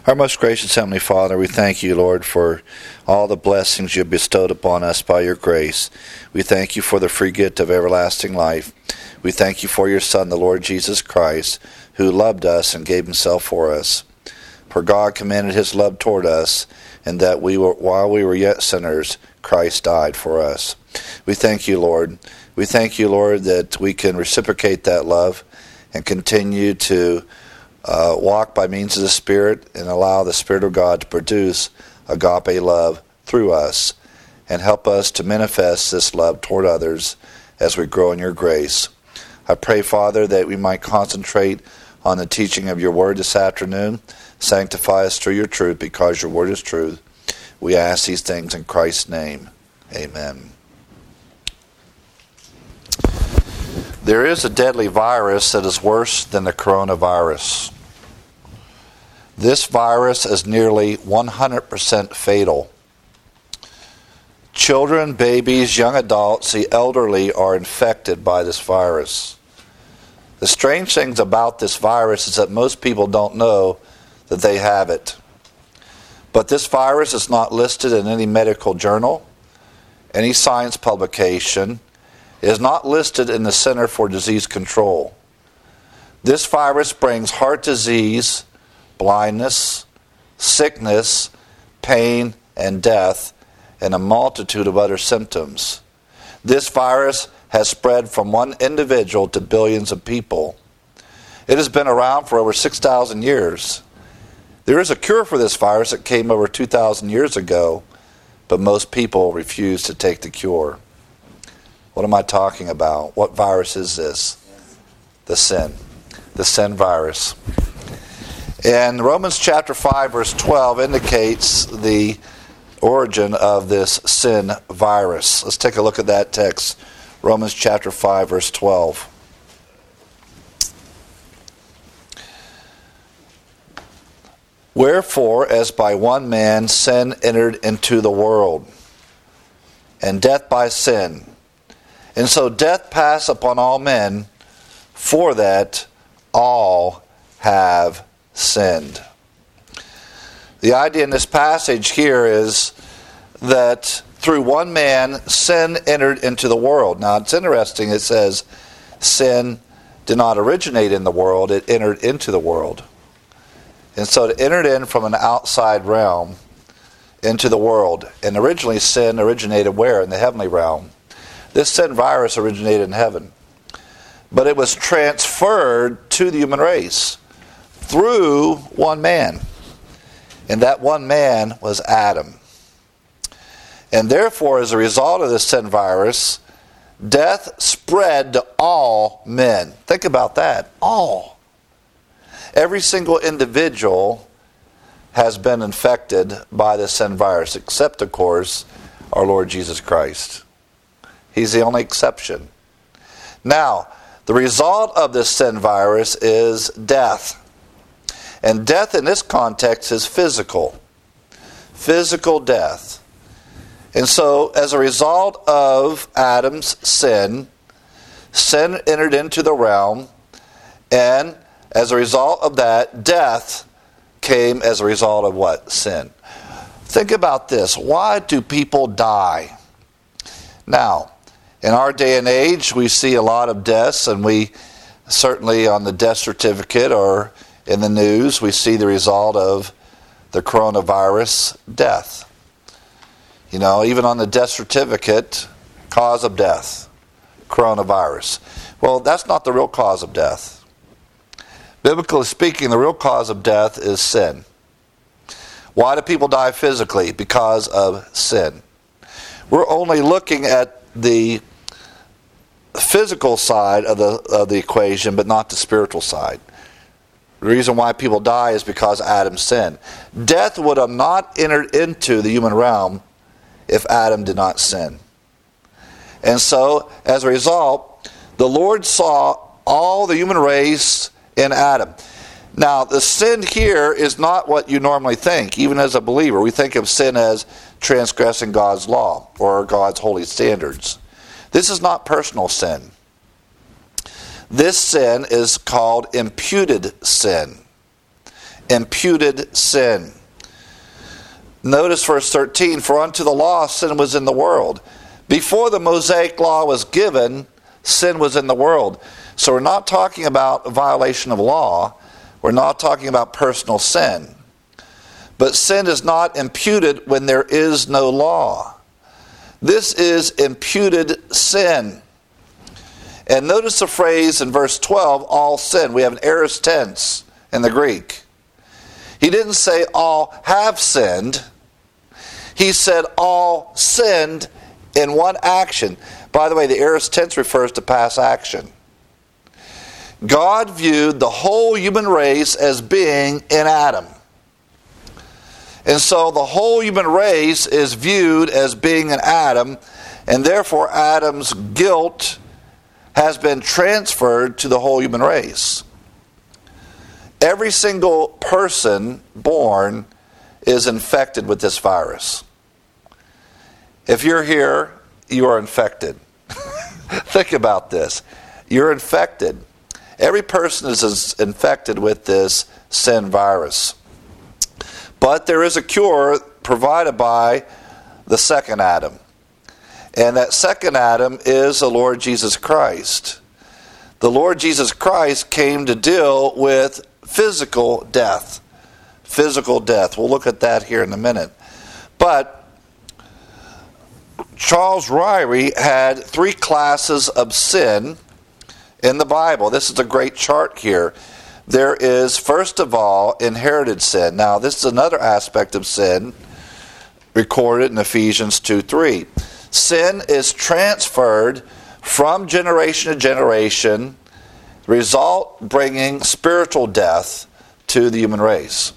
Our most gracious Heavenly Father, we thank you, Lord, for all the blessings you have bestowed upon us by your grace. We thank you for the free gift of everlasting life. We thank you for your Son, the Lord Jesus Christ, who loved us and gave himself for us. For God commended his love toward us, and that while we were yet sinners, Christ died for us. We thank you, Lord. We thank you, Lord, that we can reciprocate that love and continue to walk by means of the Spirit and allow the Spirit of God to produce agape love through us and help us to manifest this love toward others as we grow in your grace. I pray, Father, that we might concentrate on the teaching of your word this afternoon. Sanctify us through your truth, because your word is truth. We ask these things in Christ's name. Amen. There is a deadly virus that is worse than the coronavirus. This virus is nearly 100% fatal. Children, babies, young adults, the elderly are infected by this virus. The strange things about this virus is that most people don't know that they have it. But this virus is not listed in any medical journal, any science publication. It is not listed in the Center for Disease Control. This virus brings heart disease, blindness, sickness, pain, and death, and a multitude of other symptoms. This virus has spread from one individual to billions of people. It has been around for over 6,000 years. There is a cure for this virus that came over 2,000 years ago, but most people refuse to take the cure. What am I talking about? What virus is this? The sin virus. And Romans chapter 5 verse 12 indicates the origin of this sin virus. Let's take a look at that text. Romans chapter 5 verse 12. Wherefore, as by one man sin entered into the world, and death by sin. And so death passed upon all men, for that all have sinned. The idea in this passage here is that through one man, sin entered into the world. Now, it's interesting. It says sin did not originate in the world. It entered into the world. And so it entered in from an outside realm into the world. And originally sin originated where? In the heavenly realm. This sin virus originated in heaven. But it was transferred to the human race through one man. And that one man was Adam. And therefore, as a result of this sin virus, death spread to all men. Think about that. All. Every single individual has been infected by the sin virus, except, of course, our Lord Jesus Christ. He's the only exception. Now, the result of this sin virus is death. And death in this context is physical. Physical death. And so, as a result of Adam's sin, sin entered into the realm, and as a result of that, death came as a result of what? Sin. Think about this. Why do people die? Now, in our day and age, we see a lot of deaths, and we certainly on the death certificate or in the news, we see the result of the coronavirus death. You know, even on the death certificate, cause of death, coronavirus. Well, that's not the real cause of death. Biblically speaking, the real cause of death is sin. Why do people die physically? Because of sin. We're only looking at the physical side of the equation, but not the spiritual side. The reason why people die is because Adam sinned. Death would have not entered into the human realm if Adam did not sin. And so, as a result, the Lord saw all the human race in Adam. Now, the sin here is not what you normally think. Even as a believer, we think of sin as transgressing God's law or God's holy standards. This is not personal sin. This sin is called imputed sin. imputed sin. Notice verse 13, for unto the law sin was in the world. Before the Mosaic law was given, sin was in the world. So we're not talking about a violation of law. We're not talking about personal sin. But sin is not imputed when there is no law. This is imputed sin. And notice the phrase in verse 12, all sin. We have an aorist tense in the Greek. He didn't say all have sinned. He said all sinned in one action. By the way, the aorist tense refers to past action. God viewed the whole human race as being in Adam. And so the whole human race is viewed as being in Adam, and therefore Adam's guilt has been transferred to the whole human race. Every single person born is infected with this virus. If you're here, you are infected. Think about this. You're infected. Every person is infected with this sin virus. But there is a cure provided by the second Adam. And that second Adam is the Lord Jesus Christ. The Lord Jesus Christ came to deal with physical death. Physical death. We'll look at that here in a minute. But Charles Ryrie had 3 classes of sin in the Bible. This is a great chart here. There is, first of all, inherited sin. Now, this is another aspect of sin recorded in Ephesians 2:3. Sin is transferred from generation to generation, result bringing spiritual death to the human race.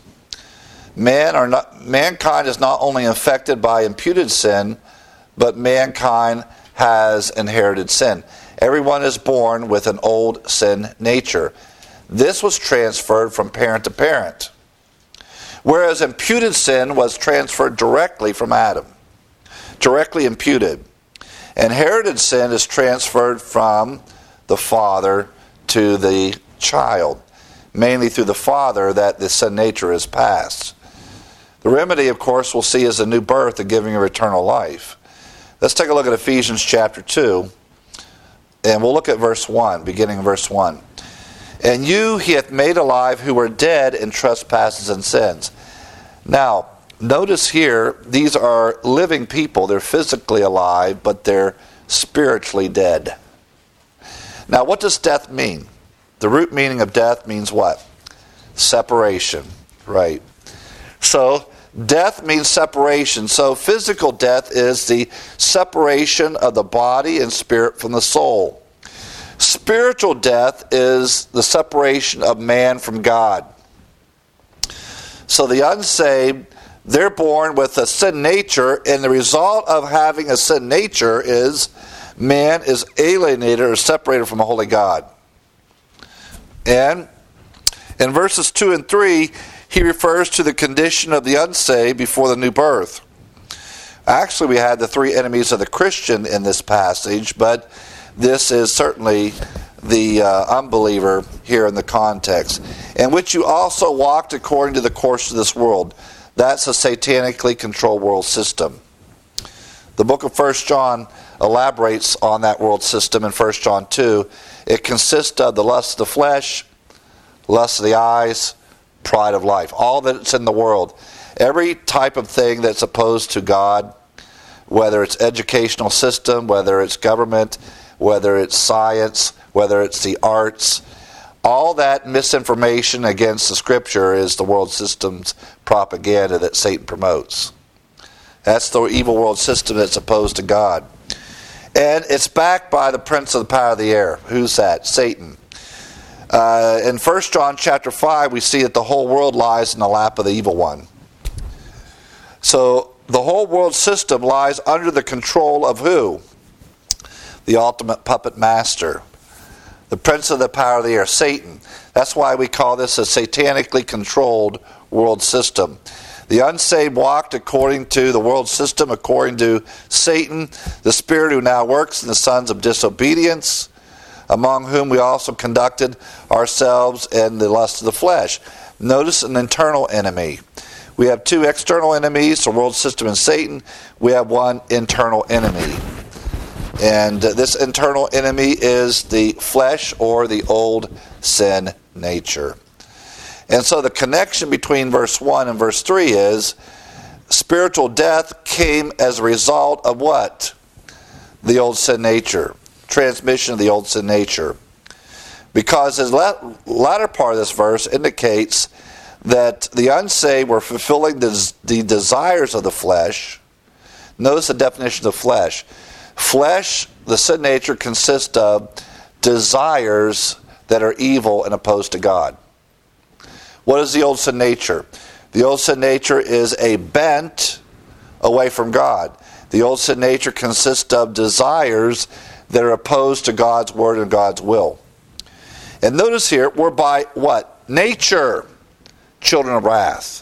Mankind is not only infected by imputed sin, but mankind has inherited sin. Everyone is born with an old sin nature. This was transferred from parent to parent, whereas imputed sin was transferred directly from Adam. Directly imputed. Inherited sin is transferred from the father to the child, mainly through the father that the sin nature is passed. The remedy, of course, we'll see is a new birth, the giving of eternal life. Let's take a look at Ephesians chapter 2, and we'll look at verse 1, beginning verse 1. And you he hath made alive who were dead in trespasses and sins. Now, notice here, these are living people. They're physically alive, but they're spiritually dead. Now, what does death mean? The root meaning of death means what? Separation, right? So, death means separation. So, physical death is the separation of the body and spirit from the soul. Spiritual death is the separation of man from God. So, the unsaved, they're born with a sin nature, and the result of having a sin nature is man is alienated or separated from a holy God. And in verses 2 and 3, he refers to the condition of the unsaved before the new birth. Actually, we had the 3 enemies of the Christian in this passage, but this is certainly the unbeliever here in the context. In which you also walked according to the course of this world. That's a satanically controlled world system. The book of 1 John elaborates on that world system in 1 John 2. It consists of the lust of the flesh, lust of the eyes, pride of life. All that's in the world. Every type of thing that's opposed to God, whether it's educational system, whether it's government, whether it's science, whether it's the arts, all that misinformation against the Scripture is the world system's propaganda that Satan promotes. That's the evil world system that's opposed to God. And it's backed by the prince of the power of the air. Who's that? Satan. In 1 John chapter 5, we see that the whole world lies in the lap of the evil one. So the whole world system lies under the control of who? The ultimate puppet master. The prince of the power of the air, Satan. That's why we call this a satanically controlled world system. The unsaved walked according to the world system, according to Satan, the spirit who now works in the sons of disobedience, among whom we also conducted ourselves in the lust of the flesh. Notice an internal enemy. We have two external enemies, the world system and Satan. We have one internal enemy. And this internal enemy is the flesh or the old sin nature. And so the connection between verse 1 and verse 3 is spiritual death came as a result of what? The old sin nature. Transmission of the old sin nature. Because his latter part of this verse indicates that the unsaved were fulfilling the desires of the flesh. Notice the definition of flesh. Flesh, the sin nature, consists of desires that are evil and opposed to God. What is the old sin nature? The old sin nature is a bent away from God. The old sin nature consists of desires that are opposed to God's word and God's will. And notice here, we're by what? Nature, children of wrath.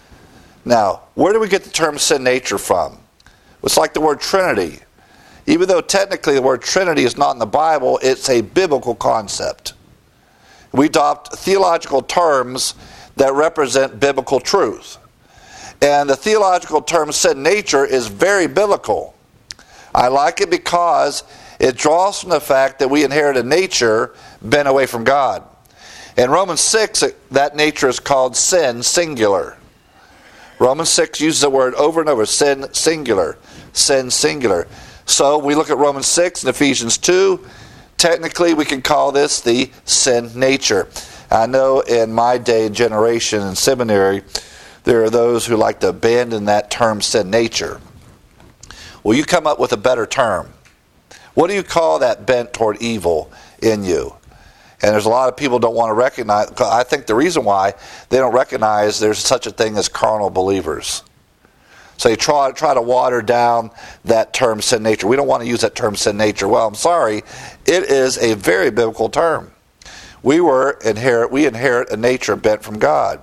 Now, where do we get the term sin nature from? It's like the word Trinity. Even though technically the word Trinity is not in the Bible, it's a biblical concept. We adopt theological terms that represent biblical truth. And the theological term sin nature is very biblical. I like it because it draws from the fact that we inherit a nature bent away from God. In Romans 6, that nature is called sin, singular. Romans 6 uses the word over and over, sin, singular. Sin, singular. So we look at Romans 6 and Ephesians 2. Technically, we can call this the sin nature. I know in my day and generation in seminary, there are those who like to abandon that term sin nature. Well, you come up with a better term. What do you call that bent toward evil in you? And there's a lot of people don't want to recognize. I think the reason why they don't recognize there's such a thing as carnal believers. So you try to water down that term sin nature. We don't want to use that term sin nature. Well, I'm sorry. It is a very biblical term. We inherit a nature bent from God.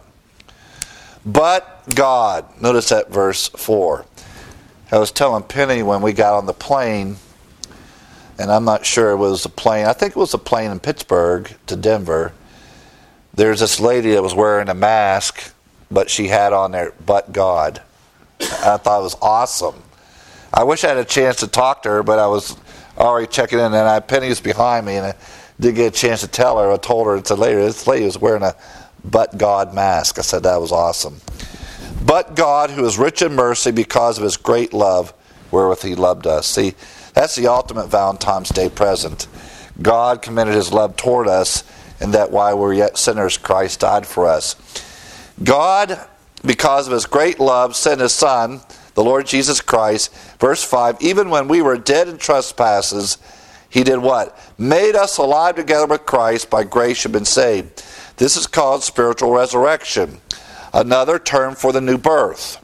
But God. Notice that verse 4. I was telling Penny when we got on the plane, and I'm not sure it was a plane. I think it was a plane in Pittsburgh to Denver. There's this lady that was wearing a mask, but she had on there, but God. I thought it was awesome. I wish I had a chance to talk to her, but I was already checking in, and Penny was behind me, and I didn't get a chance to tell her. I told her, this lady was wearing a but God mask. I said that was awesome. But God, who is rich in mercy because of his great love, wherewith he loved us. See, that's the ultimate Valentine's Day present. God commended his love toward us, and that while we were yet sinners, Christ died for us. God, because of his great love, sent his Son, the Lord Jesus Christ. Verse 5, even when we were dead in trespasses, he did what? Made us alive together with Christ. By grace you've been saved. This is called spiritual resurrection. Another term for the new birth.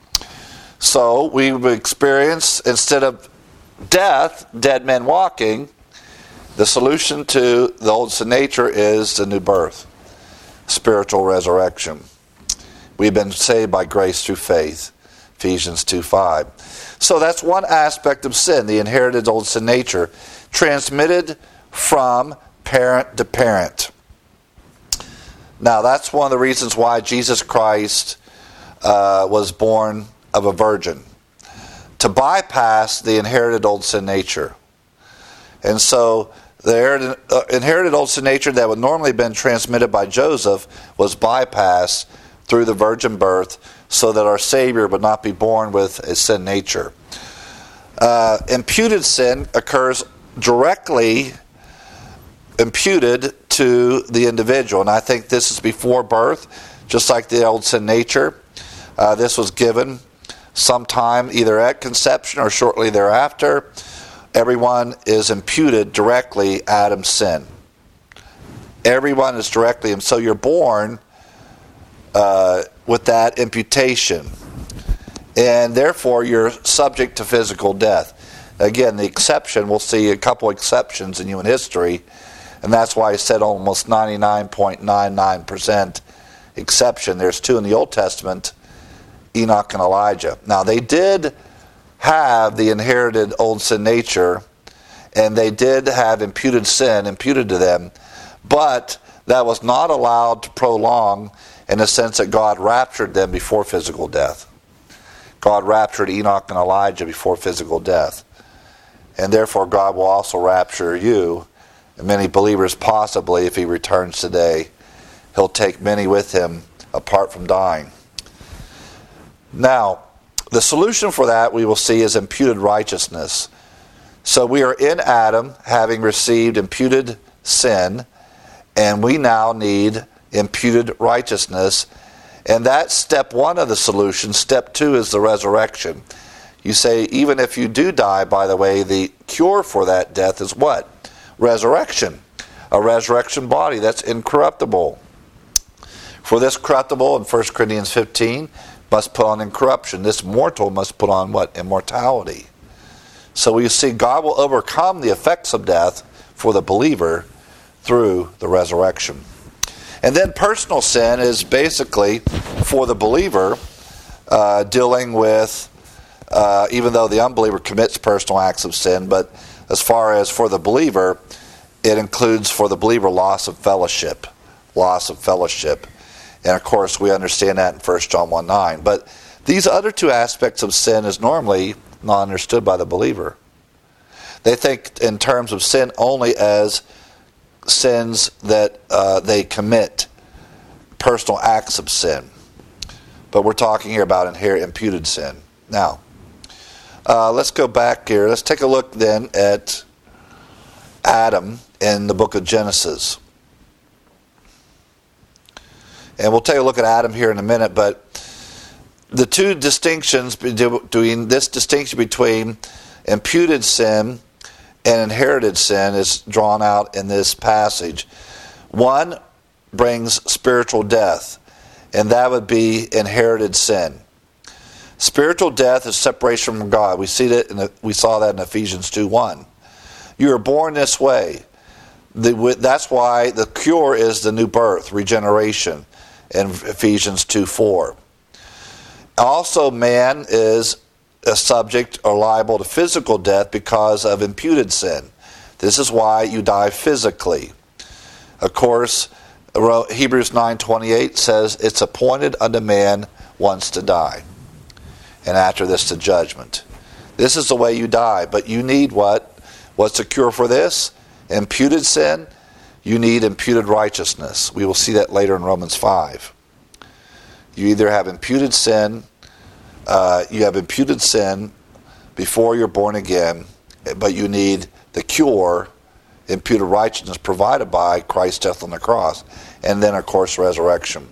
So we experience, instead of death, dead men walking, the solution to the old sin nature is the new birth. Spiritual resurrection. We've been saved by grace through faith. Ephesians 2:5. So that's one aspect of sin, the inherited old sin nature, transmitted from parent to parent. Now that's one of the reasons why Jesus Christ was born of a virgin, to bypass the inherited old sin nature. And so the inherited old sin nature that would normally have been transmitted by Joseph was bypassed through the virgin birth, so that our Savior would not be born with a sin nature. Imputed sin occurs directly imputed to the individual, and I think this is before birth, just like the old sin nature. This was given sometime either at conception or shortly thereafter. Everyone is imputed directly Adam's sin. Everyone is directly, and so you're born with that imputation, and therefore you're subject to physical death. Again, the exception, we'll see a couple exceptions in human history, and that's why I said almost 99.99% exception. There's two in the Old Testament, Enoch and Elijah. Now, they did have the inherited old sin nature, and they did have imputed sin imputed to them, But that was not allowed to prolong in the sense that God raptured them before physical death. God raptured Enoch and Elijah before physical death. And therefore God will also rapture you, and many believers possibly, if he returns today. He'll take many with him apart from dying. Now, the solution for that we will see is imputed righteousness. So we are in Adam, having received imputed sin, and we now need imputed righteousness. And that's step one of the solution. Step two is the resurrection. You say, even if you do die, by the way, the cure for that death is what? Resurrection. A resurrection body that's incorruptible. For this corruptible, in 1 Corinthians 15, must put on incorruption. This mortal must put on what? Immortality. So we see God will overcome the effects of death for the believer through the resurrection. And then personal sin is basically for the believer dealing with, even though the unbeliever commits personal acts of sin, but as far as for the believer, it includes for the believer loss of fellowship. Loss of fellowship. And of course we understand that in 1 John 1:9. But these other two aspects of sin is normally not understood by the believer. They think in terms of sin only as sins that they commit, personal acts of sin. But we're talking here about inherent imputed sin. Now, let's go back here. Let's take a look then at Adam in the book of Genesis. And we'll take a look at Adam here in a minute, but the two distinctions between this distinction between imputed sin and inherited sin is drawn out in this passage. One brings spiritual death, and that would be inherited sin. Spiritual death is separation from God. We saw that in Ephesians 2:1. You are born this way. That's why the cure is the new birth, regeneration, in Ephesians 2:4. Also, man is a subject or liable to physical death because of imputed sin. This is why you die physically. Of course, Hebrews 9:28 says, it's appointed unto man once to die, and after this to judgment. This is the way you die, but you need what? What's the cure for this? Imputed sin? You need imputed righteousness. We will see that later in Romans 5. You either have imputed sin, before you're born again, but you need the cure, imputed righteousness provided by Christ's death on the cross. And then, of course, resurrection.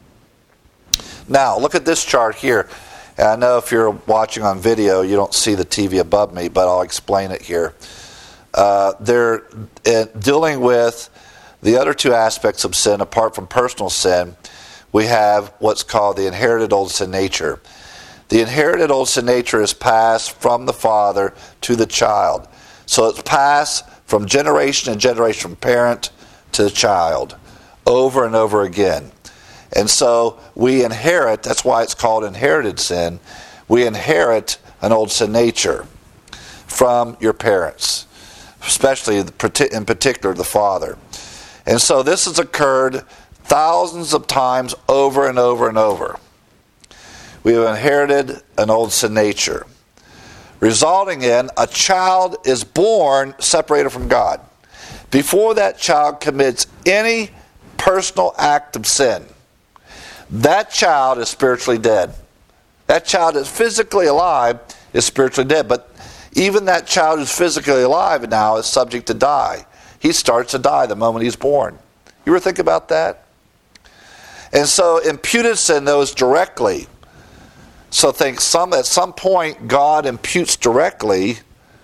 Now, look at this chart here. And I know if you're watching on video, you don't see the TV above me, but I'll explain it here. They're dealing with the other two aspects of sin, apart from personal sin. We have what's called the inherited old sin nature. The inherited old sin nature is passed from the father to the child. So it's passed from generation to generation, from parent to the child, over and over again. And so we inherit, that's why it's called inherited sin, we inherit an old sin nature from your parents, especially in particular the father. And so this has occurred thousands of times over and over and over. We have inherited an old sin nature, resulting in a child is born separated from God. Before that child commits any personal act of sin, that child is spiritually dead. That child is physically alive is spiritually dead, but even that child who's physically alive now is subject to die. He starts to die the moment he's born. You ever think about that? And so imputed sin knows directly. So think at some point God imputes directly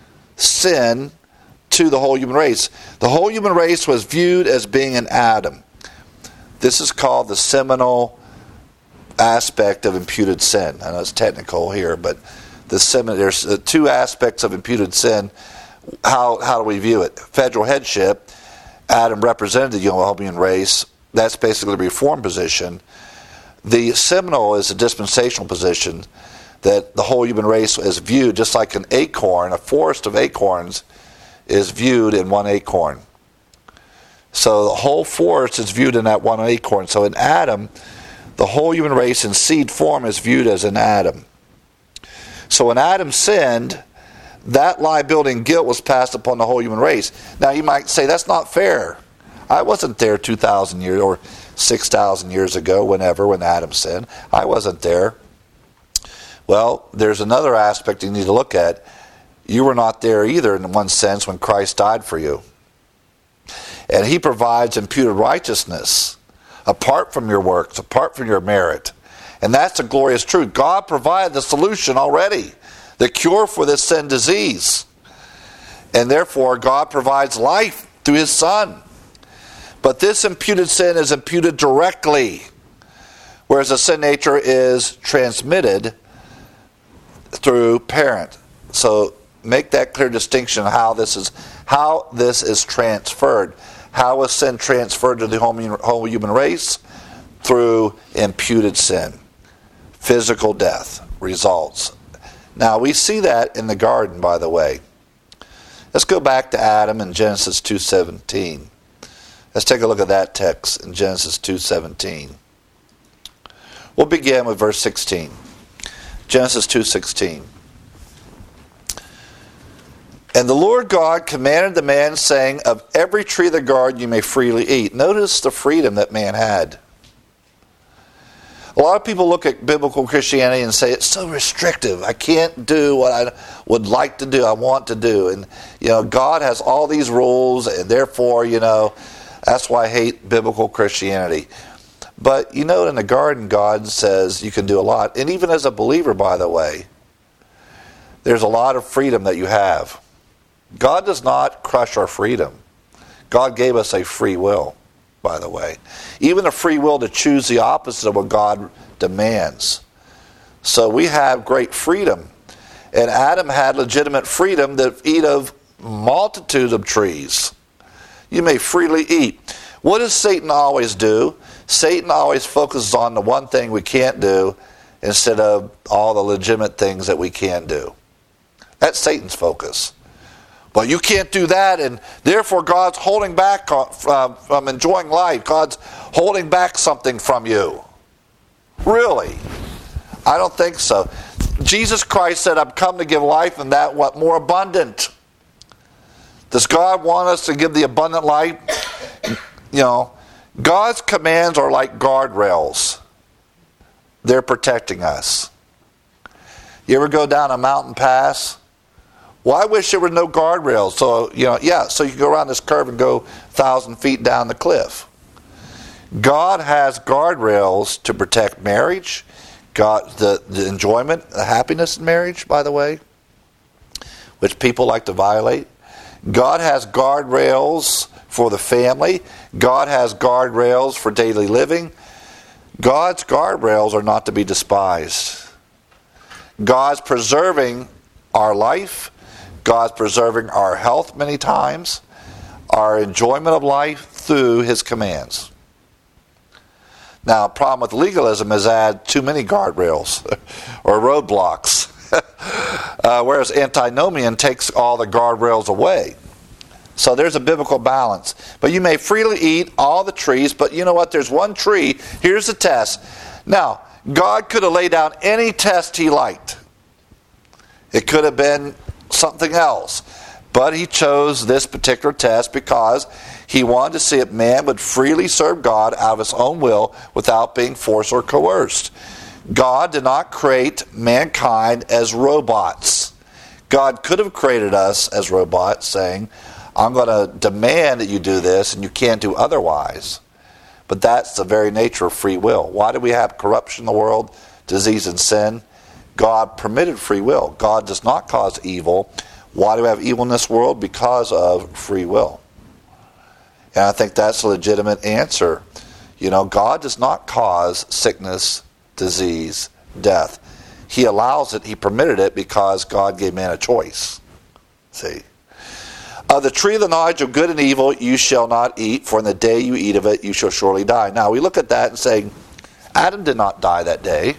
sin to the whole human race. The whole human race was viewed as being in Adam. This is called the seminal aspect of imputed sin. I know it's technical here, but there's two aspects of imputed sin. How do we view it? Federal headship. Adam represented the human race. That's basically the reformed position. The seminal is a dispensational position that the whole human race is viewed just like an acorn, a forest of acorns is viewed in one acorn. So the whole forest is viewed in that one acorn. So in Adam, the whole human race in seed form is viewed as in Adam. So when Adam sinned, that liability and guilt was passed upon the whole human race. Now you might say, that's not fair. I wasn't there 2,000 years or 6,000 years ago, when Adam sinned. I wasn't there. Well, there's another aspect you need to look at. You were not there either, in one sense, when Christ died for you. And he provides imputed righteousness apart from your works, apart from your merit. And that's a glorious truth. God provided the solution already, the cure for this sin disease. And therefore, God provides life through his Son. But this imputed sin is imputed directly, whereas the sin nature is transmitted through parent. So make that clear distinction how this is transferred. How is sin transferred to the whole human race? Through imputed sin. Physical death results. Now we see that in the garden, by the way. Let's go back to Adam in Genesis 2:17. Let's take a look at that text in Genesis 2:17. We'll begin with verse 16. Genesis 2:16. And the Lord God commanded the man, saying, of every tree of the garden you may freely eat. Notice the freedom that man had. A lot of people look at biblical Christianity and say, it's so restrictive. I can't do what I would like to do, I want to do. And, God has all these rules, and therefore, that's why I hate biblical Christianity. But, in the garden, God says you can do a lot. And even as a believer, by the way, there's a lot of freedom that you have. God does not crush our freedom. God gave us a free will, by the way. Even a free will to choose the opposite of what God demands. So we have great freedom. And Adam had legitimate freedom to eat of multitude of trees. You may freely eat. What does Satan always do? Satan always focuses on the one thing we can't do instead of all the legitimate things that we can do. That's Satan's focus. Well, you can't do that, and therefore God's holding back from enjoying life. God's holding back something from you. Really? I don't think so. Jesus Christ said, I've come to give life and that what more abundant. Does God want us to give the abundant life? God's commands are like guardrails. They're protecting us. You ever go down a mountain pass? Well, I wish there were no guardrails. So, so you can go around this curve and go 1,000 feet down the cliff. God has guardrails to protect marriage, the enjoyment, the happiness in marriage, by the way, which people like to violate. God has guardrails for the family. God has guardrails for daily living. God's guardrails are not to be despised. God's preserving our life. God's preserving our health many times, our enjoyment of life through his commands. Now, a problem with legalism is add too many guardrails or roadblocks, whereas antinomian takes all the guardrails away. So there's a biblical balance. But you may freely eat all the trees, but you know what? There's one tree. Here's the test. Now, God could have laid down any test he liked. It could have been something else. But he chose this particular test because he wanted to see if man would freely serve God out of his own will without being forced or coerced. God did not create mankind as robots. God could have created us as robots, saying, I'm going to demand that you do this and you can't do otherwise. But that's the very nature of free will. Why do we have corruption in the world, disease and sin? God permitted free will. God does not cause evil. Why do we have evil in this world? Because of free will. And I think that's a legitimate answer. God does not cause sickness, disease, death. He allows it, he permitted it because God gave man a choice. See? Of the tree of the knowledge of good and evil you shall not eat, for in the day you eat of it you shall surely die. Now we look at that and say, Adam did not die that day.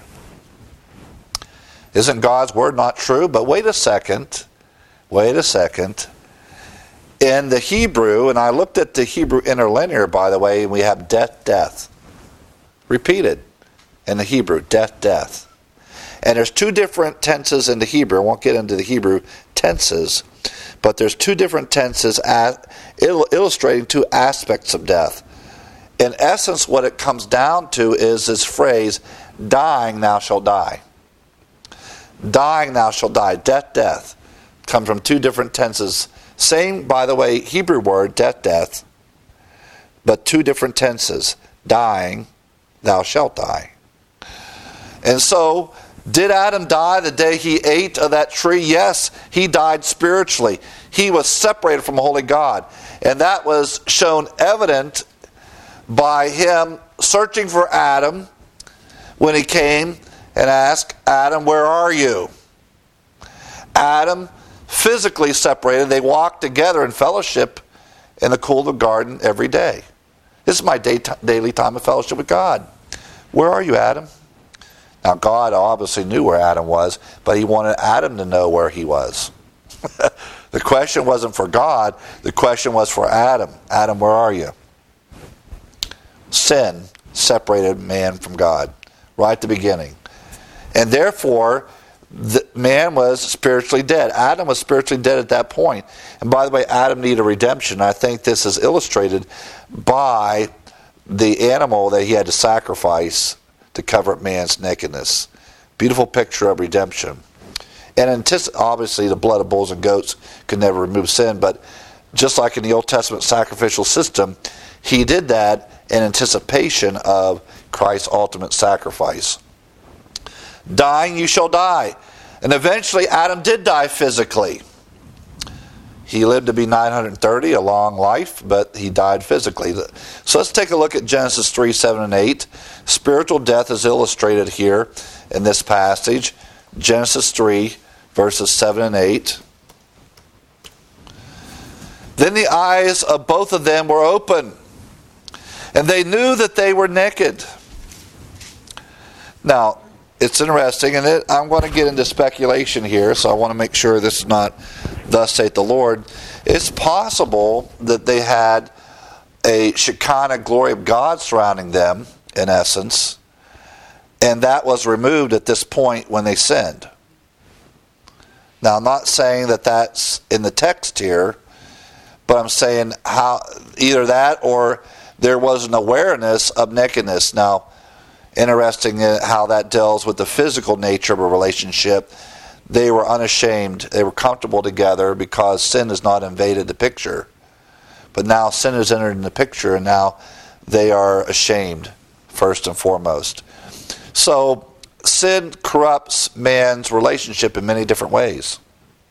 Isn't God's word not true? But wait a second. In the Hebrew, and I looked at the Hebrew interlinear, by the way, and we have death, death. Repeated in the Hebrew, death, death. And there's two different tenses in the Hebrew. I won't get into the Hebrew tenses, but there's two different tenses illustrating two aspects of death. In essence, what it comes down to is this phrase, dying thou shalt die. Dying thou shalt die. Death, death. Comes from two different tenses. Same, by the way, Hebrew word, death, death, but two different tenses. Dying, thou shalt die. And so, did Adam die the day he ate of that tree? Yes, he died spiritually. He was separated from holy God. And that was shown evident by him searching for Adam when he came and asked, Adam, where are you? Adam physically separated. They walked together in fellowship in the cool of the garden every day. This is my daily time of fellowship with God. Where are you, Adam? Now, God obviously knew where Adam was, but he wanted Adam to know where he was. The question wasn't for God. The question was for Adam. Adam, where are you? Sin separated man from God right at the beginning. And therefore, the man was spiritually dead. Adam was spiritually dead at that point. And by the way, Adam needed redemption. I think this is illustrated by the animal that he had to sacrifice to cover up man's nakedness. Beautiful picture of redemption. And obviously the blood of bulls and goats could never remove sin, but just like in the Old Testament sacrificial system, he did that in anticipation of Christ's ultimate sacrifice. Dying, you shall die. And eventually Adam did die physically. He lived to be 930, a long life, but he died physically. So let's take a look at Genesis 3, 7, and 8. Spiritual death is illustrated here in this passage. Genesis 3, verses 7 and 8. Then the eyes of both of them were open, and they knew that they were naked. Now, it's interesting, and I'm going to get into speculation here, so I want to make sure this is not thus saith the Lord. It's possible that they had a Shekinah glory of God surrounding them, in essence, and that was removed at this point when they sinned. Now, I'm not saying that that's in the text here, but I'm saying how either that or there was an awareness of nakedness. Now, interesting how that deals with the physical nature of a relationship. They were unashamed. They were comfortable together because sin has not invaded the picture. But now sin has entered in the picture, and now they are ashamed, first and foremost. So sin corrupts man's relationship in many different ways.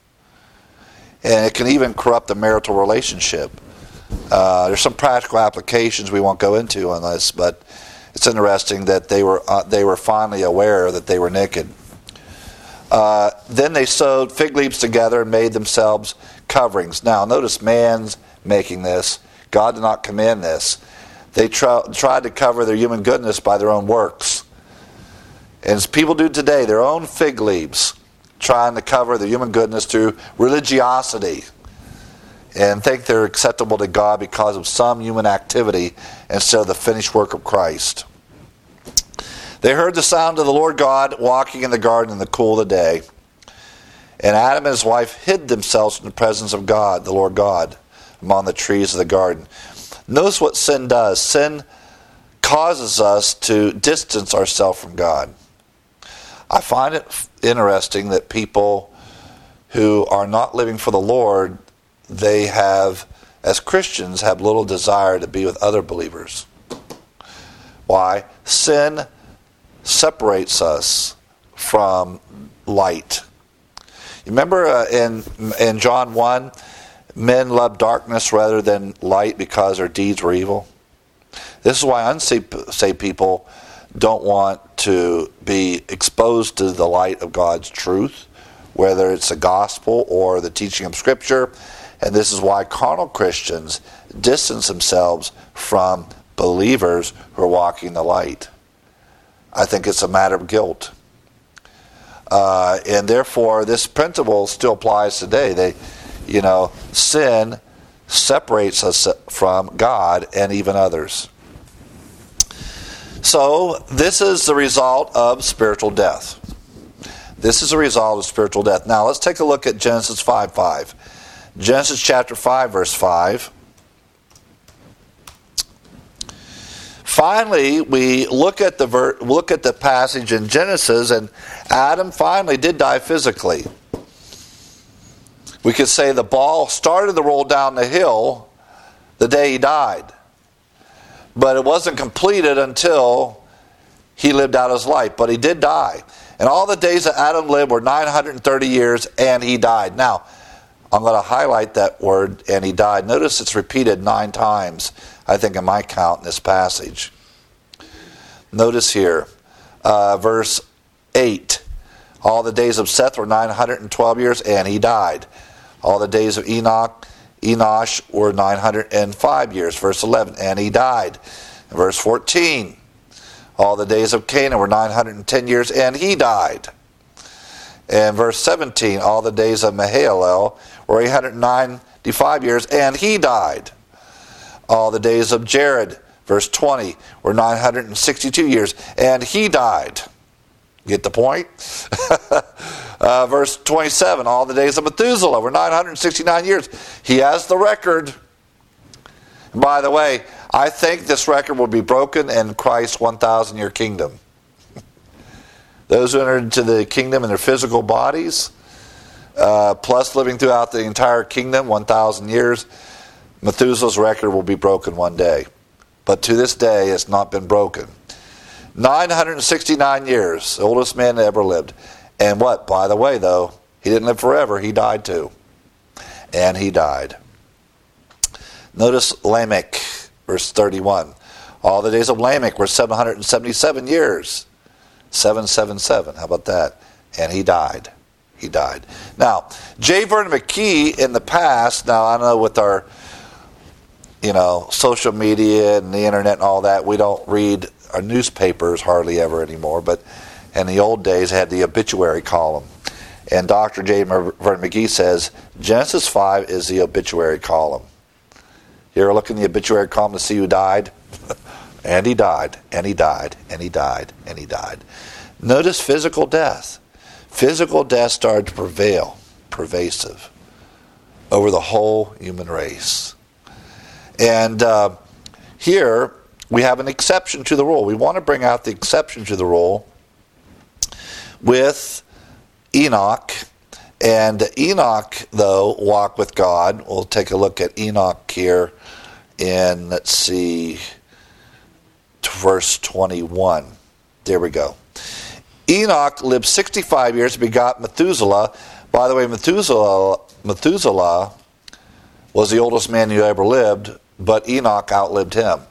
And it can even corrupt the marital relationship. There's some practical applications we won't go into on this, but it's interesting that they were finally aware that they were naked. Then they sewed fig leaves together and made themselves coverings. Now, notice man's making this. God did not command this. They tried to cover their human goodness by their own works. And as people do today, their own fig leaves, trying to cover their human goodness through religiosity and think they're acceptable to God because of some human activity instead of the finished work of Christ. They heard the sound of the Lord God walking in the garden in the cool of the day. And Adam and his wife hid themselves from the presence of God, the Lord God, among the trees of the garden. Notice what sin does. Sin causes us to distance ourselves from God. I find it interesting that people who are not living for the Lord, they have, as Christians, have little desire to be with other believers. Why? Sin separates us from light. You remember in John 1, men love darkness rather than light because their deeds were evil? This is why unsaved people don't want to be exposed to the light of God's truth, whether it's the gospel or the teaching of Scripture. And this is why carnal Christians distance themselves from believers who are walking in the light. I think it's a matter of guilt. And therefore, this principle still applies today. Sin separates us from God and even others. So, this is the result of spiritual death. This is a result of spiritual death. Now, let's take a look at Genesis 5:5. Genesis chapter 5, verse 5. Finally, we look at the passage in Genesis, and Adam finally did die physically. We could say the ball started to roll down the hill the day he died. But it wasn't completed until he lived out his life. But he did die. And all the days that Adam lived were 930 years, and he died. Now, I'm going to highlight that word, and he died. Notice it's repeated 9 times, I think, in my count in this passage. Notice here, verse 8. All the days of Seth were 912 years, and he died. All the days of Enosh were 905 years. Verse 11, and he died. Verse 14. All the days of Canaan were 910 years, and he died. And verse 17, all the days of Mahalalel were 895 years, and he died. All the days of Jared, verse 20, were 962 years, and he died. Get the point? Verse 27, all the days of Methuselah were 969 years. He has the record. By the way, I think this record will be broken in Christ's 1,000-year kingdom. Those who entered into the kingdom in their physical bodies, plus living throughout the entire kingdom, 1,000 years, Methuselah's record will be broken one day. But to this day, it's not been broken. 969 years, the oldest man that ever lived. And what? By the way, though, he didn't live forever. He died too. And he died. Notice Lamech, verse 31. All the days of Lamech were 777 years. 777. How about that? And he died. He died. Now, J. Vernon McGee in the past, now I know with our, social media and the internet and all that, we don't read our newspapers hardly ever anymore, but in the old days, had the obituary column. And Dr. J. Vernon McGee says, Genesis 5 is the obituary column. You ever look in the obituary column to see who died? And he died, and he died, and he died, and he died. Notice physical death. Physical death started to prevail, pervasive, over the whole human race. And here we have an exception to the rule. We want to bring out the exception to the rule with Enoch. And Enoch, though, walked with God. We'll take a look at Enoch here in, verse 21. There we go. Enoch lived 65 years and begot Methuselah. By the way, Methuselah was the oldest man who ever lived, but Enoch outlived him.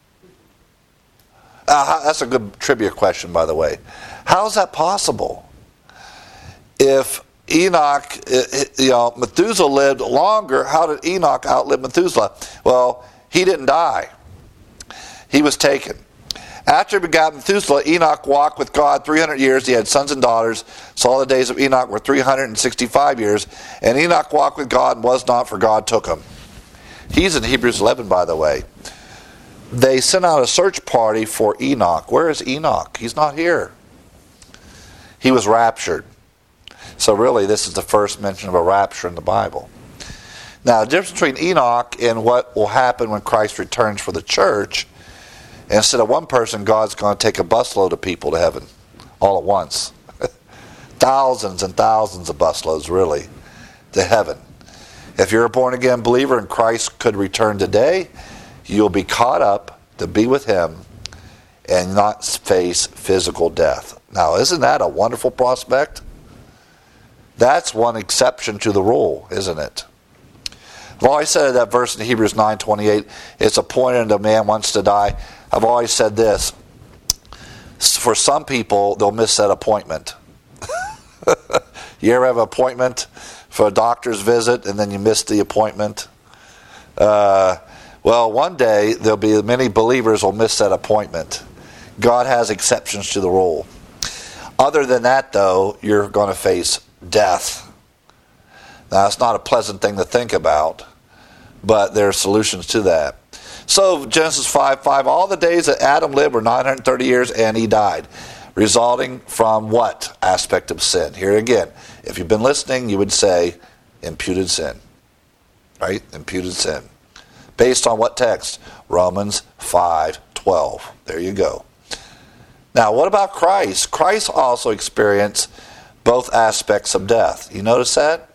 That's a good trivia question, by the way. How is that possible? If Enoch, Methuselah lived longer, how did Enoch outlive Methuselah? Well, he didn't die. He was taken. After he begot Methuselah, Enoch walked with God 300 years. He had sons and daughters. So all the days of Enoch were 365 years. And Enoch walked with God and was not, for God took him. He's in Hebrews 11, by the way. They sent out a search party for Enoch. Where is Enoch? He's not here. He was raptured. So really, this is the first mention of a rapture in the Bible. Now, the difference between Enoch and what will happen when Christ returns for the church, instead of one person, God's going to take a busload of people to heaven all at once. Thousands and thousands of busloads, really, to heaven. If you're a born-again believer and Christ could return today, you'll be caught up to be with him and not face physical death. Now, isn't that a wonderful prospect? That's one exception to the rule, isn't it? I've always said that verse in Hebrews 9:28, it's appointed a man wants to die. I've always said this. For some people, they'll miss that appointment. You ever have an appointment for a doctor's visit and then you miss the appointment? Well, one day there'll be many believers will miss that appointment. God has exceptions to the rule. Other than that, though, you're going to face death. Now, it's not a pleasant thing to think about, but there are solutions to that. So Genesis 5:5, all the days that Adam lived were 930 years, and he died, resulting from what aspect of sin? Here again, if you've been listening, you would say imputed sin. Right? Imputed sin. Based on what text? Romans 5:12. There you go. Now, what about Christ? Christ also experienced both aspects of death. You notice that?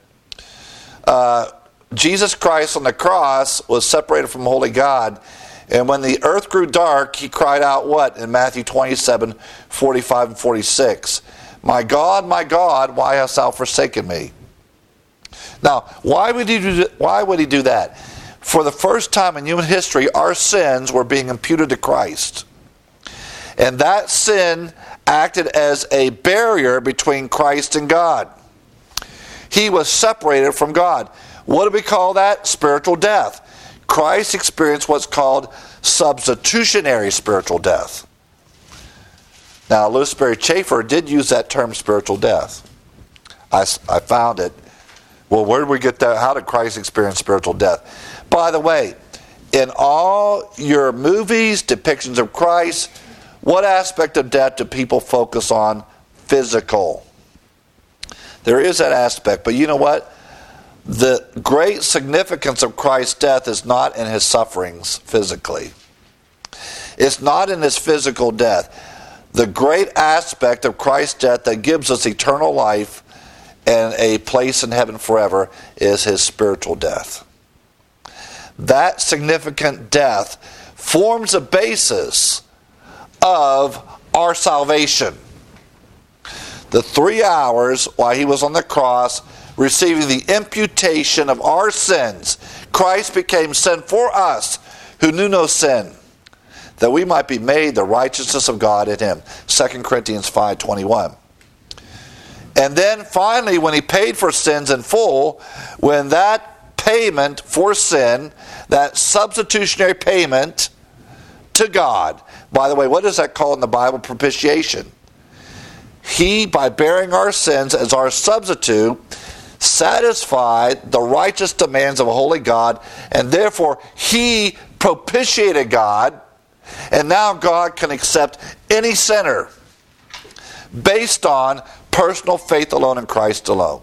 Jesus Christ on the cross was separated from holy God, and when the earth grew dark, he cried out what? In Matthew 27:45 and 46. My God, why hast thou forsaken me? Now, why would he do that? For the first time in human history, our sins were being imputed to Christ. And that sin acted as a barrier between Christ and God. He was separated from God. What do we call that? Spiritual death. Christ experienced what's called substitutionary spiritual death. Now, Louis Sperry Chafer did use that term, spiritual death. I found it. Well, where did we get that? How did Christ experience spiritual death? By the way, in all your movies, depictions of Christ, what aspect of death do people focus on? Physical. There is that aspect, but you know what? The great significance of Christ's death is not in his sufferings physically. It's not in his physical death. The great aspect of Christ's death that gives us eternal life and a place in heaven forever is his spiritual death. That significant death forms a basis of our salvation. The 3 hours while he was on the cross, receiving the imputation of our sins, Christ became sin for us who knew no sin, that we might be made the righteousness of God in him. 2 Corinthians 5:21. And then finally, when he paid for sins in full, when that payment for sin, that substitutionary payment to God, by the way, what is that called in the Bible? Propitiation. He, by bearing our sins as our substitute, satisfied the righteous demands of a holy God, and therefore he propitiated God, and now God can accept any sinner based on personal faith alone in Christ alone.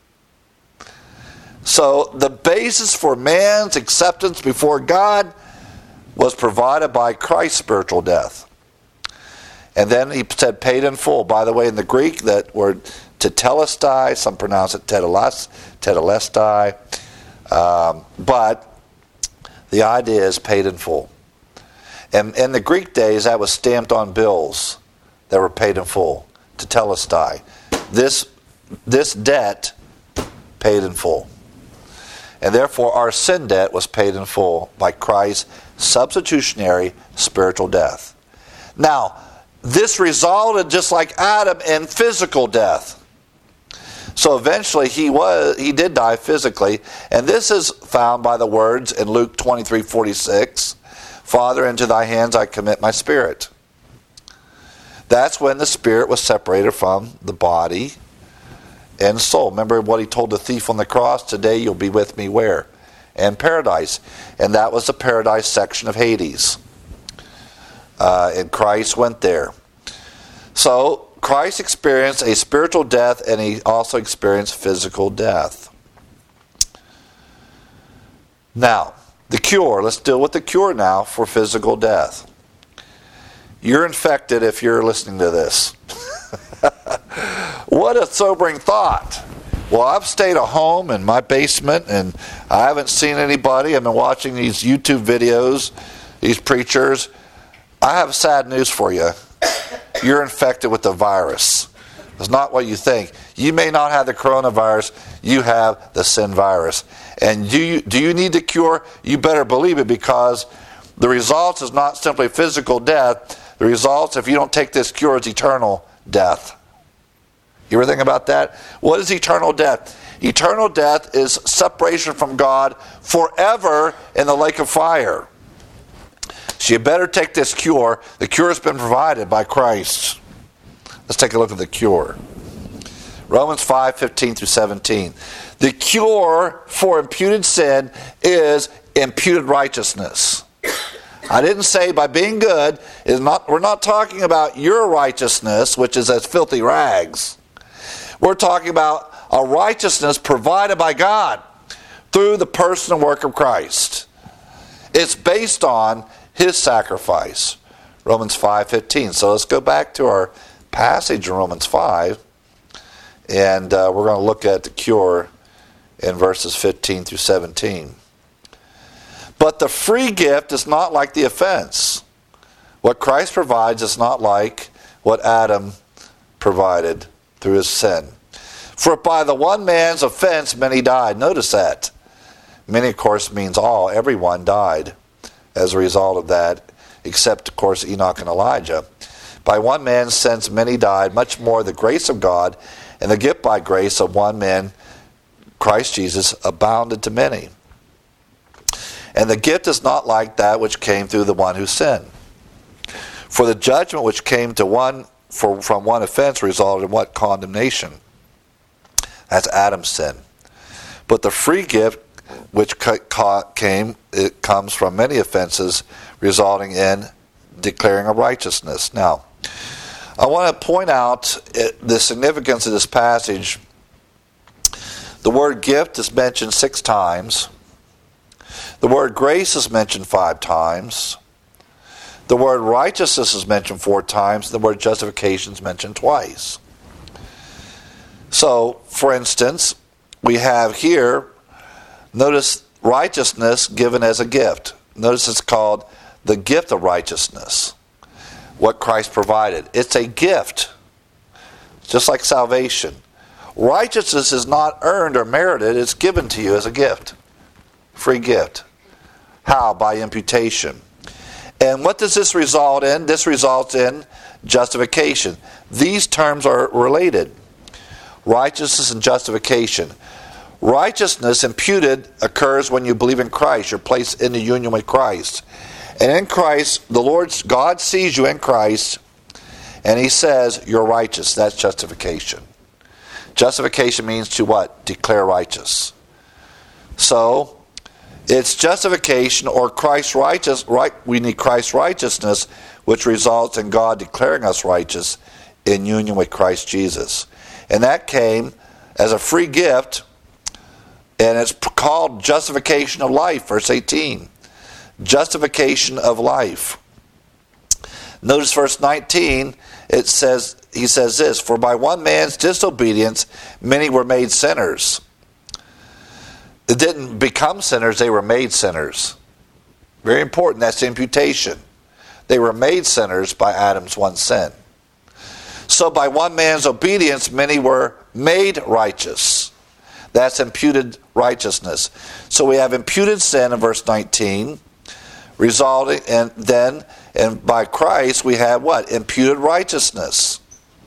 So the basis for man's acceptance before God was provided by Christ's spiritual death. And then he said paid in full. By the way, in the Greek, that word tetelestai, some pronounce it tetelestai, but the idea is paid in full. And in the Greek days, that was stamped on bills that were paid in full, tetelestai. This debt paid in full. And therefore our sin debt was paid in full by Christ's substitutionary spiritual death. Now, this resulted, just like Adam, in physical death. So eventually he did die physically, and this is found by the words in Luke 23:46, Father, into thy hands I commit my spirit. That's when the spirit was separated from the body and soul. Remember what he told the thief on the cross? Today you'll be with me where? In paradise. And that was the paradise section of Hades. And Christ went there. So Christ experienced a spiritual death, and he also experienced physical death. Now, the cure. Let's deal with the cure now for physical death. You're infected if you're listening to this. What a sobering thought. Well, I've stayed at home in my basement, and I haven't seen anybody. I've been watching these YouTube videos, these preachers. I have sad news for you. You're infected with the virus. It's not what you think. You may not have the coronavirus. You have the sin virus. And do you need the cure? You better believe it, because the results is not simply physical death. The results, if you don't take this cure, is eternal death. You ever think about that? What is eternal death? Eternal death is separation from God forever in the lake of fire. So you better take this cure. The cure has been provided by Christ. Let's take a look at the cure. Romans 5:15 through 17. The cure for imputed sin is imputed righteousness. I didn't say by being good. We're not talking about your righteousness, which is as filthy rags. We're talking about a righteousness provided by God through the person and work of Christ. It's based on his sacrifice. Romans 5:15. So let's go back to our passage in Romans 5. And we're going to look at the cure in verses 15 through 17. But the free gift is not like the offense. What Christ provides is not like what Adam provided through his sin. For by the one man's offense many died. Notice that. Many, of course, means all. Everyone died as a result of that, except, of course, Enoch and Elijah. By one man's sins many died, much more the grace of God and the gift by grace of one man, Christ Jesus, abounded to many. And the gift is not like that which came through the one who sinned. For the judgment which came to one from one offense resulted in what? Condemnation. That's Adam's sin. But the free gift which it comes from many offenses, resulting in declaring a righteousness. Now, I want to point out the significance of this passage. The word gift is mentioned 6 times. The word grace is mentioned 5 times. The word righteousness is mentioned 4 times. The word justification is mentioned twice. So, for instance, we have here, notice righteousness given as a gift. Notice it's called the gift of righteousness. What Christ provided. It's a gift. Just like salvation. Righteousness is not earned or merited. It's given to you as a gift. Free gift. How? By imputation. And what does this result in? This results in justification. These terms are related. Righteousness and justification. Righteousness imputed occurs when you believe in Christ. You're placed in the union with Christ. And in Christ, the Lord God sees you in Christ, and he says, you're righteous. That's justification. Justification means to what? Declare righteous. So, it's justification or Christ's righteous. We need Christ's righteousness, which results in God declaring us righteous in union with Christ Jesus. And that came as a free gift, and it's called justification of life, verse 18. Justification of life. Notice verse 19, he says this, for by one man's disobedience many were made sinners. They didn't become sinners, they were made sinners. Very important, that's imputation. They were made sinners by Adam's one sin. So by one man's obedience many were made righteous. That's imputed righteousness. So we have imputed sin in verse 19, resulting, and by Christ we have what? Imputed righteousness.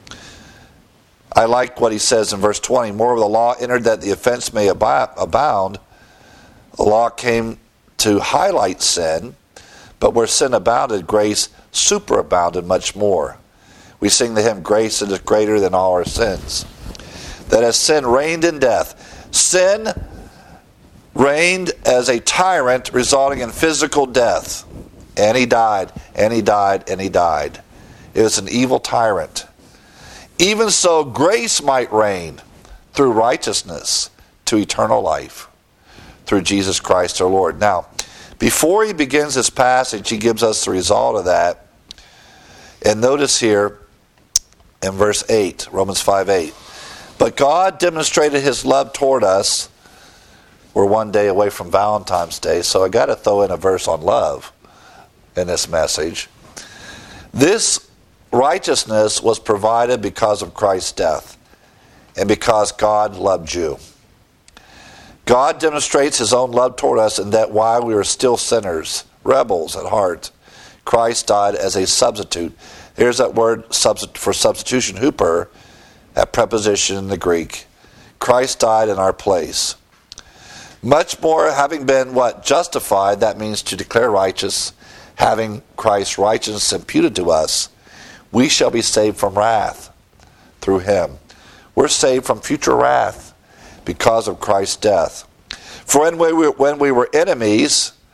I like what he says in verse 20. Moreover, the law entered that the offense may abound. The law came to highlight sin, but where sin abounded, grace superabounded much more. We sing the hymn, grace that is greater than all our sins. That as sin reigned in death, sin reigned as a tyrant, resulting in physical death. And he died, and he died, and he died. It was an evil tyrant. Even so, grace might reign through righteousness to eternal life through Jesus Christ our Lord. Now, before he begins this passage, he gives us the result of that. And notice here in verse 8, Romans 5:8. But God demonstrated his love toward us. We're one day away from Valentine's Day, so I got to throw in a verse on love in this message. This righteousness was provided because of Christ's death and because God loved you. God demonstrates his own love toward us in that while we were still sinners, rebels at heart, Christ died as a substitute. Here's that word for substitution, huper, that preposition in the Greek. Christ died in our place. Much more, having been what? Justified, that means to declare righteous, having Christ's righteousness imputed to us, we shall be saved from wrath through him. We're saved from future wrath because of Christ's death. For when we were enemies,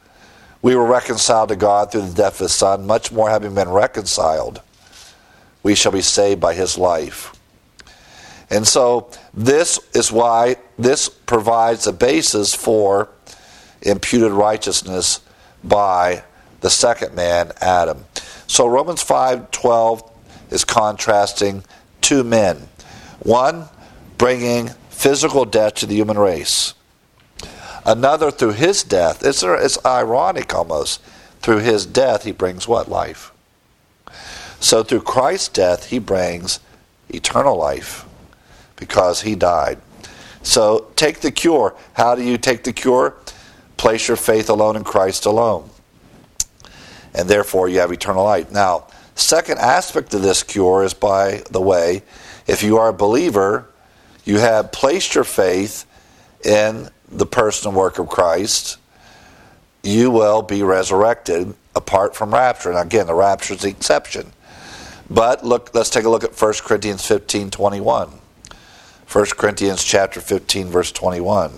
we were reconciled to God through the death of his Son, much more having been reconciled, we shall be saved by his life. And so this is why this provides a basis for imputed righteousness by the second man, Adam. So Romans 5:12 is contrasting two men. One, bringing physical death to the human race. Another, through his death, it's ironic almost, through his death he brings what? Life. So through Christ's death he brings eternal life because he died. So take the cure. How do you take the cure? Place your faith alone in Christ alone. And therefore you have eternal life. Now, second aspect of this cure is, by the way, if you are a believer, you have placed your faith in the person and work of Christ, you will be resurrected apart from rapture. And again, the rapture is the exception. But let's take a look at 1 Corinthians 15:21. 1 Corinthians chapter 15, verse 21.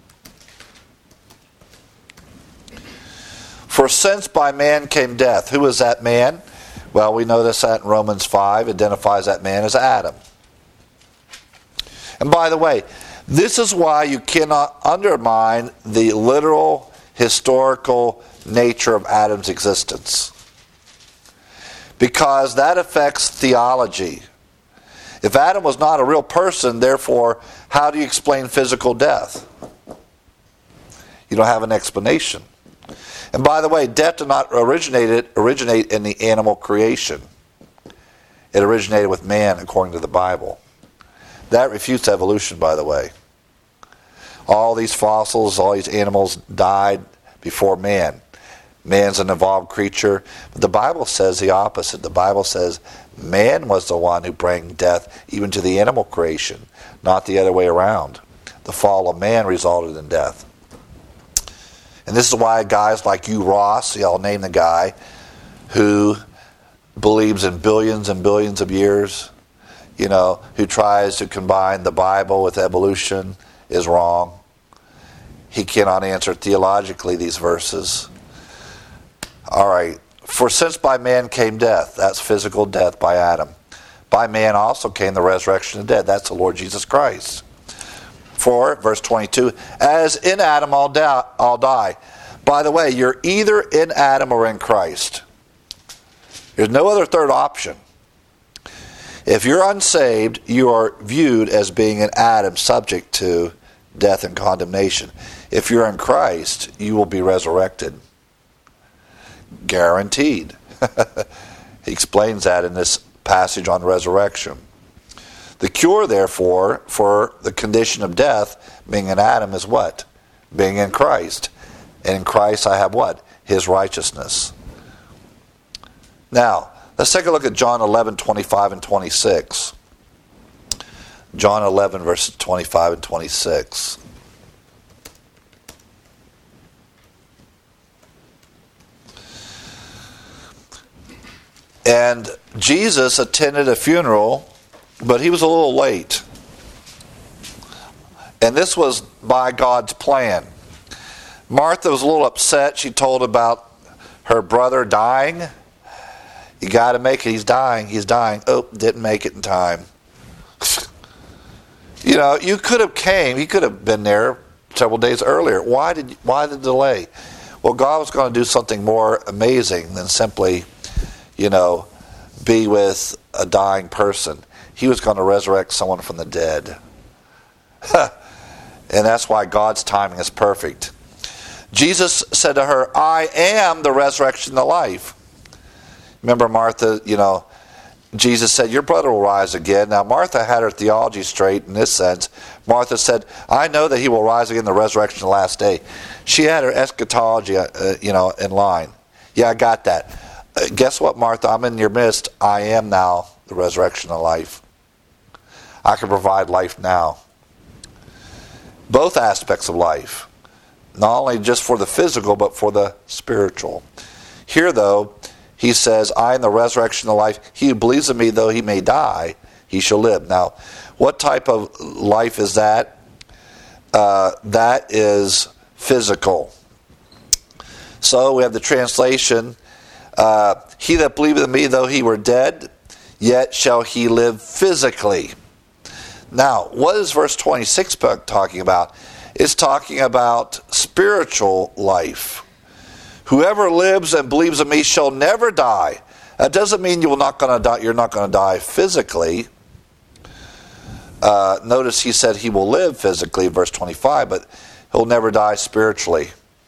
For since by man came death. Who is that man? Well, we notice that in Romans 5 identifies that man as Adam. And by the way, this is why you cannot undermine the literal, historical nature of Adam's existence. Because that affects theology. If Adam was not a real person, therefore, how do you explain physical death? You don't have an explanation. And by the way, death did not originate in the animal creation. It originated with man, according to the Bible. That refutes evolution, by the way. All these fossils, all these animals died before man. Man's an evolved creature. But the Bible says the opposite. The Bible says man was the one who brought death even to the animal creation, not the other way around. The fall of man resulted in death. And this is why guys like Hugh Ross, I'll name the guy, who believes in billions and billions of years, who tries to combine the Bible with evolution, is wrong. He cannot answer theologically these verses. All right. For since by man came death, that's physical death by Adam. By man also came the resurrection of the dead. That's the Lord Jesus Christ. For, verse 22, as in Adam all die. By the way, you're either in Adam or in Christ. There's no other third option. If you're unsaved, you are viewed as being in Adam, subject to death and condemnation. If you're in Christ, you will be resurrected. Guaranteed. He explains that in this passage on resurrection. The cure, therefore, for the condition of death, being in Adam, is what? Being in Christ. And in Christ I have what? His righteousness. Now, let's take a look at John 11, 25 and 26. John 11, verses 25 and 26. And Jesus attended a funeral, but he was a little late. And this was by God's plan. Martha was a little upset. She told about her brother dying. You got to make it. He's dying. He's dying. Oh, didn't make it in time. You could have came. He could have been there several days earlier. Why the delay? Well, God was going to do something more amazing than simply, be with a dying person. He was going to resurrect someone from the dead. And that's why God's timing is perfect. Jesus said to her, I am the resurrection and the life. Remember Martha, Jesus said, your brother will rise again. Now Martha had her theology straight in this sense. Martha said, I know that he will rise again in the resurrection of the last day. She had her eschatology, in line. Yeah, I got that. Guess what, Martha? I'm in your midst. I am now the resurrection and life. I can provide life now. Both aspects of life. Not only just for the physical, but for the spiritual. Here, though, he says, I am the resurrection and the life. He who believes in me, though he may die, he shall live. Now, what type of life is that? That is physical. So we have the translation, he that believeth in me, though he were dead, yet shall he live physically. Now, what is verse 26 talking about? It's talking about spiritual life. Whoever lives and believes in me shall never die. That doesn't mean you're not going to die physically. Notice he said he will live physically, verse 25, but he'll never die spiritually.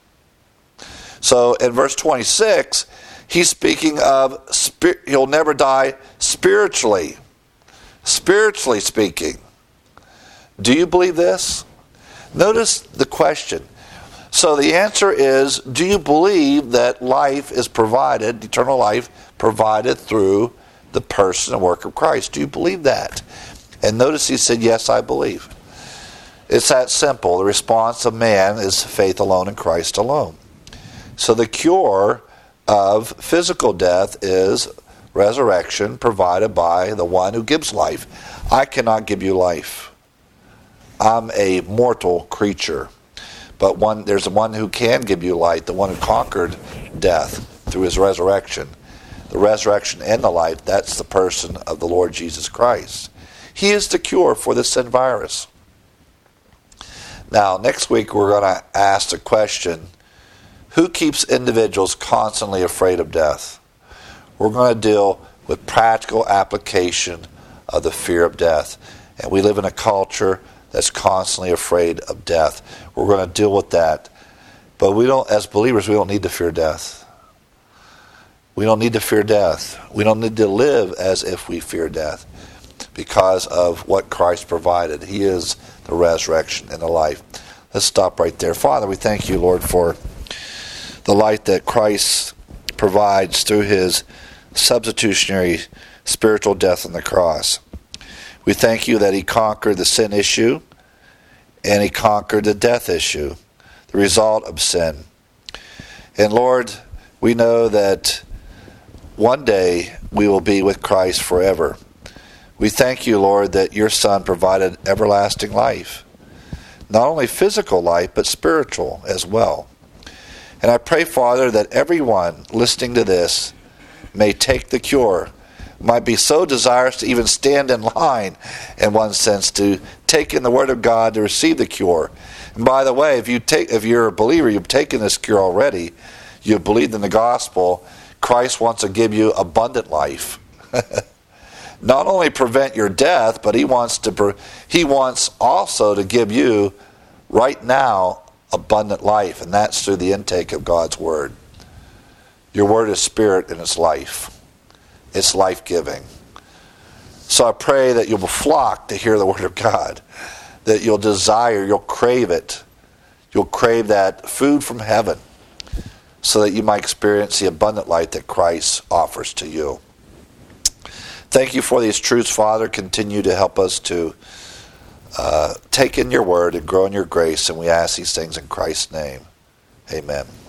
So in verse 26, he's speaking of he'll never die spiritually. Spiritually speaking. Do you believe this? Notice the question. So the answer is, do you believe that life is provided, eternal life provided through the person and work of Christ? Do you believe that? And notice he said, yes, I believe. It's that simple. The response of man is faith alone in Christ alone. So the cure of physical death is resurrection provided by the one who gives life. I cannot give you life. I'm a mortal creature. But there's one who can give you life, the one who conquered death through his resurrection. The resurrection and the life, that's the person of the Lord Jesus Christ. He is the cure for the sin virus. Now, next week we're going to ask the question, who keeps individuals constantly afraid of death? We're going to deal with practical application of the fear of death. And we live in a culture that's constantly afraid of death. We're going to deal with that. But as believers, we don't need to fear death. We don't need to fear death. We don't need to live as if we fear death because of what Christ provided. He is the resurrection and the life. Let's stop right there. Father, we thank you, Lord, for the light that Christ provides through his substitutionary spiritual death on the cross. We thank you that he conquered the sin issue and he conquered the death issue, the result of sin. And Lord, we know that one day we will be with Christ forever. We thank you, Lord, that your Son provided everlasting life. Not only physical life, but spiritual as well. And I pray, Father, that everyone listening to this may take the cure, might be so desirous to even stand in line, in one sense, to take in the Word of God to receive the cure. And by the way, if you're a believer, you've taken this cure already, you've believed in the gospel, Christ wants to give you abundant life. Not only prevent your death, but he wants also to give you right now abundant life, and that's through the intake of God's Word. Your Word is spirit and it's life. It's life-giving. So I pray that you'll flock to hear the Word of God, that you'll desire, you'll crave it. You'll crave that food from heaven so that you might experience the abundant life that Christ offers to you. Thank you for these truths, Father. Continue to help us to take in your Word and grow in your grace, and we ask these things in Christ's name. Amen.